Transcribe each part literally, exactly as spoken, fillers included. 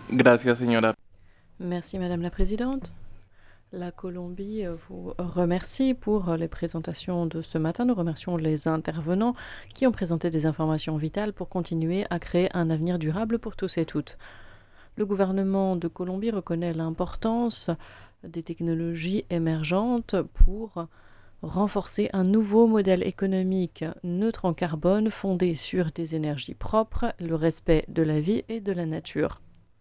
Gracias, señora. Merci Madame la Présidente. La Colombie euh, vous remercie pour euh, les présentations de ce matin. Nous remercions les intervenants qui ont présenté des informations vitales pour continuer à créer un avenir durable pour tous et toutes. Le gouvernement de Colombie reconnaît l'importance des technologies émergentes pour renforcer un nouveau modèle économique neutre en carbone fondé sur des énergies propres, le respect de la vie et de la nature.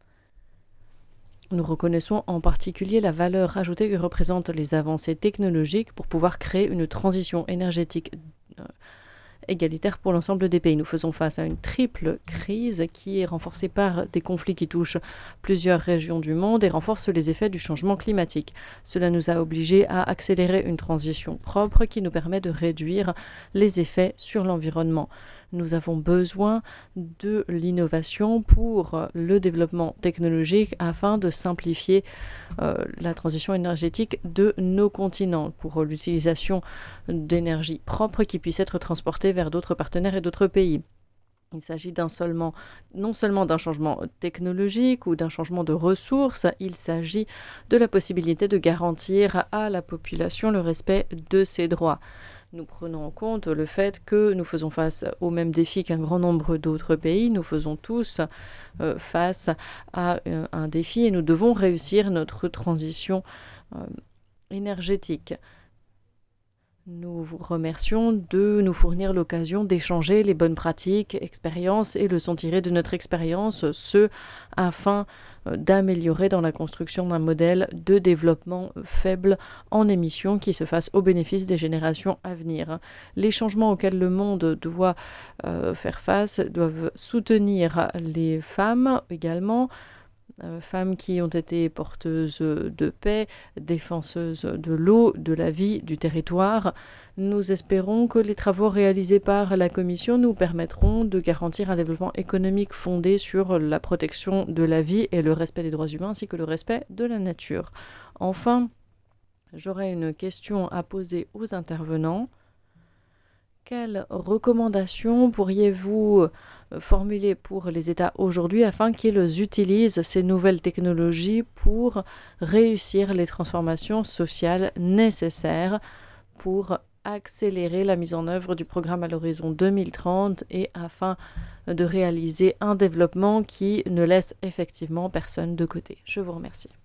Nous reconnaissons en particulier la valeur ajoutée que représentent les avancées technologiques pour pouvoir créer une transition énergétique euh, égalitaire pour l'ensemble des pays. Nous faisons face à une triple crise qui est renforcée par des conflits qui touchent plusieurs régions du monde et renforcent les effets du changement climatique. Cela nous a obligés à accélérer une transition propre qui nous permet de réduire les effets sur l'environnement. Nous avons besoin de l'innovation pour le développement technologique afin de simplifier euh, la transition énergétique de nos continents, pour l'utilisation d'énergie propre qui puisse être transportée vers d'autres partenaires et d'autres pays. Il s'agit d'un seulement, non seulement d'un changement technologique ou d'un changement de ressources, il s'agit de la possibilité de garantir à la population le respect de ses droits. Nous prenons en compte le fait que nous faisons face aux mêmes défis qu'un grand nombre d'autres pays. Nous faisons tous euh, face à euh, un défi et nous devons réussir notre transition euh, énergétique. Nous vous remercions de nous fournir l'occasion d'échanger les bonnes pratiques, expériences et leçons tirées de notre expérience, ce afin d'améliorer dans la construction d'un modèle de développement faible en émissions qui se fasse au bénéfice des générations à venir. Les changements auxquels le monde doit euh, faire face doivent soutenir les femmes également, Euh, femmes qui ont été porteuses de paix, défenseuses de l'eau, de la vie, du territoire. Nous espérons que les travaux réalisés par la Commission nous permettront de garantir un développement économique fondé sur la protection de la vie et le respect des droits humains, ainsi que le respect de la nature. Enfin, j'aurais une question à poser aux intervenants. Quelles recommandations pourriez-vous formuler pour les États aujourd'hui afin qu'ils utilisent ces nouvelles technologies pour réussir les transformations sociales nécessaires pour accélérer la mise en œuvre du programme à l'horizon deux mille trente et afin de réaliser un développement qui ne laisse effectivement personne de côté? Je vous remercie.